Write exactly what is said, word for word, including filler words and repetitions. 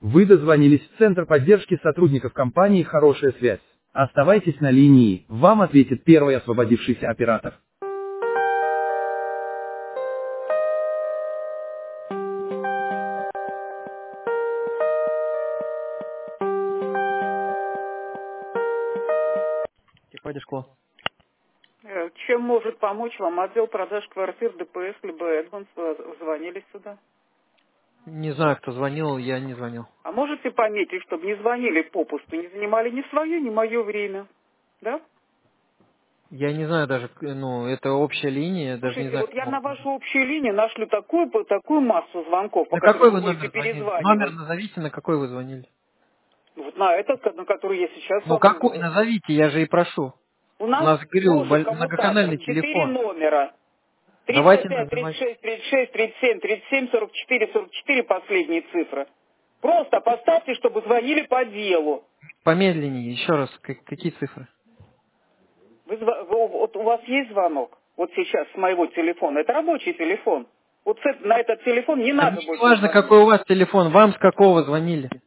Вы дозвонились в Центр поддержки сотрудников компании «Хорошая связь». Оставайтесь на линии, вам ответит первый освободившийся оператор. Техподдержку. Э, Чем может помочь вам отдел продаж квартир ДПС либо Эдмонс? Вы звонили сюда. Не знаю, кто звонил, я не звонил. А можете пометить, чтобы не звонили попусту, не занимали ни свое, ни мое время? Да? Я не знаю даже, ну, это общая линия, я даже не Слушайте, знаю, вот кто я на мог. вашу общую линию нашлю такую, такую массу звонков, по На какой которым вы вы будете номер звонили? Номер перезванивать. назовите, на какой вы звонили. Вот на этот, на который я сейчас Ну вам какой, говорю. назовите, я же и прошу. У У нас нас, говорю, тоже боль- коммутатор, многоканальный четыре телефон. номера. тридцать Давайте пять, тридцать называть. шесть, тридцать шесть, тридцать семь, тридцать семь, сорок четыре, сорок четыре последние цифры. Просто поставьте, чтобы звонили по делу. Помедленнее, еще раз, как- какие цифры? Вы зва- вы- вот у вас есть звонок? Вот сейчас с моего телефона. Это рабочий телефон. Вот с эт- на этот телефон не Да надо мне не больше важно, звонить. какой у вас телефон, вам с какого звонили.